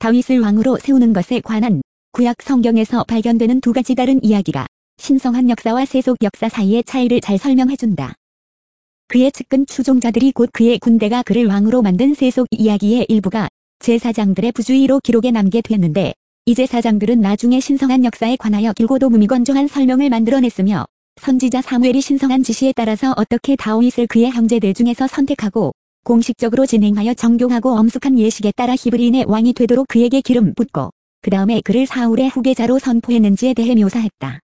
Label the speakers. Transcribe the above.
Speaker 1: 다윗을 왕으로 세우는 것에 관한 구약 성경에서 발견되는 두 가지 다른 이야기가 신성한 역사와 세속 역사 사이의 차이를 잘 설명해준다. 그의 측근 추종자들이 곧 그의 군대가 그를 왕으로 만든 세속 이야기의 일부가 제사장들의 부주의로 기록에 남게 됐는데, 이 제사장들은 나중에 신성한 역사에 관하여 길고도 무미건조한 설명을 만들어냈으며, 선지자 사무엘이 신성한 지시에 따라서 어떻게 다윗을 그의 형제들 중에서 선택하고 공식적으로 진행하여 정교하고 엄숙한 예식에 따라 히브리인의 왕이 되도록 그에게 기름 붓고 그 다음에 그를 사울의 후계자로 선포했는지에 대해 묘사했다.